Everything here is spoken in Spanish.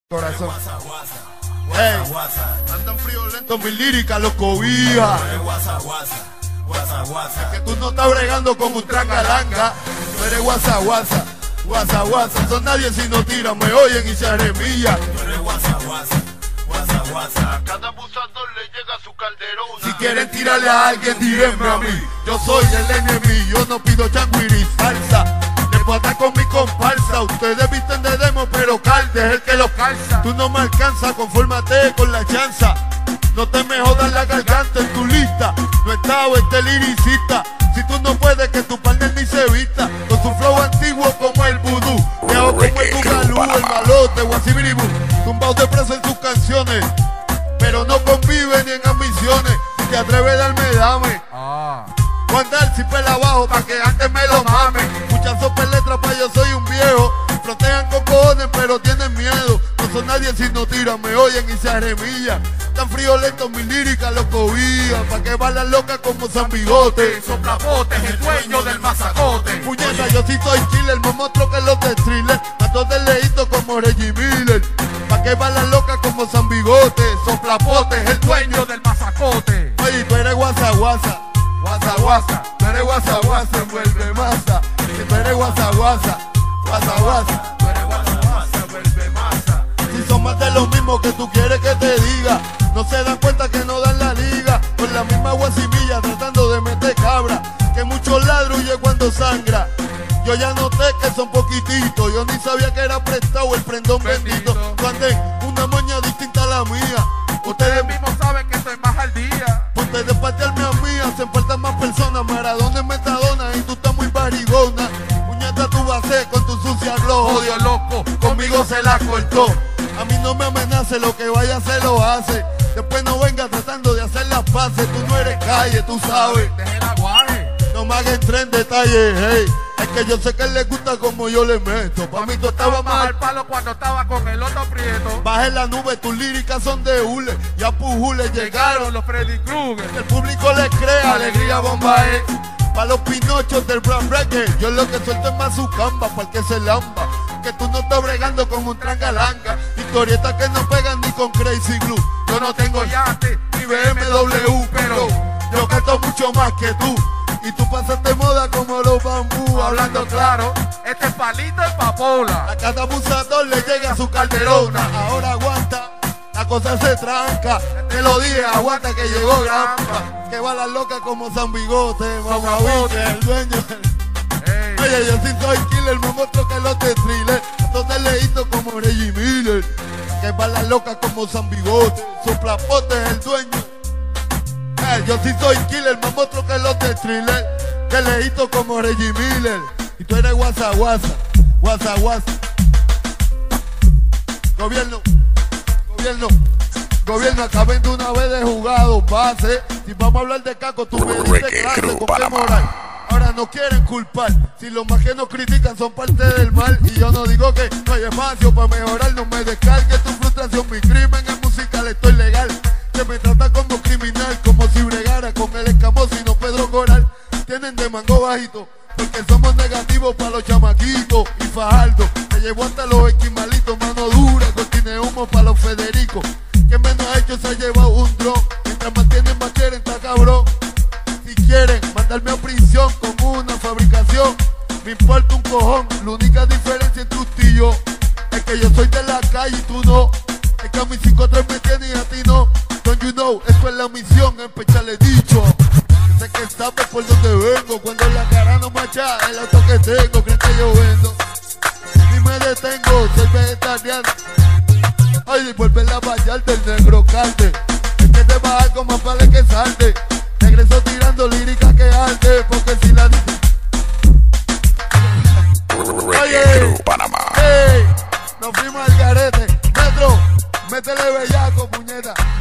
Corazón. Hey, andan friolentos mis líricas, los cobijas. Es que tú no estás bregando con un trangalanga. Tú eres guasa, guasa, guasa, guasa. Son nadie si no tiran, me oyen y se arremillan. Tú eres guasa, guasa, guasa, guasa. A cada abusador le llega su calderón. Si quieren tirarle a alguien, tírenme a mí. Yo soy el enemigo, yo no pido changuiri salsa. Puedo estar con mi comparsa. Ustedes visten de demo, pero Calde es el que los calza. Tú no me alcanzas, confórmate con la chanza. No te me jodas la garganta en tu lista. No estaba este liricista. Si tú no puedes, que tu partner ni se vista. Con su flow antiguo como el vudú. Viejo como el bugalú, el malote, guasibiribú. Tumbados de preso en sus canciones, pero no conviven ni en ambiciones. Si te atreves a darme, dame. Andar si pela abajo pa' que antes me lo mamen. Muchas sopas letras pa' yo soy un viejo. Frontean con cojones pero tienen miedo. No son nadie si no tiran, me oyen y se arremillan. Tan friolentos mis líricas los cobijan. Pa' que balan locas como San Bigote. Soplapote, el dueño del mazacote. Puñeta, yo sí soy killer, me muestro que los de thriller. Mato de leíto como Reggie Miller. Pa' que balan locas como San Bigote. Soplapote, el dueño del mazacote. Oye, tú eres guasa, guasa. Guasa, guasa, tú eres guasa, guasa, envuelve masa. Que tú eres guasa, guasa, guasa, guasa, tú eres guasa, guasa, envuelve masa. Si son más de lo mismo que tú quieres que te diga, no se dan cuenta que no dan la liga. Con la misma guasimilla tratando de meter cabra, que mucho ladrulle cuando sangra. Yo ya noté que son poquititos, yo ni sabía que era prestado el prendón bendito. Tú andé una moña distinta a la mía. Ustedes mismos saben que estoy más al día. Ustedes partirme a mí, hacen falta más personas. Maradona es metadona y tú estás muy barigona. Puñeta tú vas a hacer con tu sucia glow. Odio loco, conmigo se la cortó. A mí no me amenace, lo que vaya a hacer lo hace. Después no venga tratando de hacer las paces. Tú no eres calle, tú sabes. Deje la guaje. No me hagan entrar en detalle, hey. Es que yo sé que le gusta como yo le meto. Pa' mí tú estabas más al palo cuando estaba con el otro prieto. Baja en la nube, tus líricas son de hule. Ya pujule llegaron los Freddy Krueger. El público les crea, alegría bombae. Pa' los pinochos del Brown Breaker, yo lo que suelto es más su camba, pa' el que se lamba. Que tú no estás bregando con un trangalanga. Historietas que no pegan ni con Crazy Glue. Yo no tengo yate ni BMW, pero yo canto mucho más que tú. Y tú pasaste moda como los bambú. Hablando claro, este palito es papola. A cada abusador le llega su calderona. Ahora aguanta, la cosa se tranca. Te lo dije, aguanta que llegó Grampa. Que va la loca como San Bigote. Mamabiche, el dueño. Oye, yo sí soy killer, me muestro que los de thriller. Entonces leíto como Reggie Miller. Que va la loca como San Bigote. Soplapote es el dueño. Yo sí soy killer, me muestro que los de thriller. Que leíto como Reggie Miller. Y tú eres guasa, guasa, guasa, guasa. Gobierno, gobierno, gobierno, acaben de una vez de jugado, base. Si vamos a hablar de caco, tú me dices clase, ¿con qué moral? Ahora no quieren culpar, si los más que nos critican son parte del mal. Y yo no digo que no hay espacio para mejorar, no me descargue tu frustración. Mi crimen es musical, estoy legal. Se me trata como criminal, como si bregara con el escamoso y no Pedro Coral. Tienen de mango bajito, porque somos negativos para los chamaquitos. Y Fajardo, se llevó hasta los esquimalitos, mano dura, cortina humo para los Federicos. Que menos ha hecho se ha llevado un dron. Mientras mantienen, más quieren, está cabrón. Si quieren mandarme a prisión con una fabricación, me importa un cojón. La única diferencia entre usted y yo es que yo soy de la calle y tú no. Es que a mis 5-3 me tiene y a ti no. Don't you know, esto es la misión, empecharle dicho. Sé que sabes por dónde vengo. Cuando la cara no macha, el auto que tengo, creen que yo vendo. Ni me detengo, soy vegetariano. Ay, vuelve la vallar del negro calde. Es que te baja como para que salte. Regreso tirando lírica que arde. Porque si la dice. Oye, Panamá. hey, nos fuimos al garete. Metro, métele bellaco, puñeta.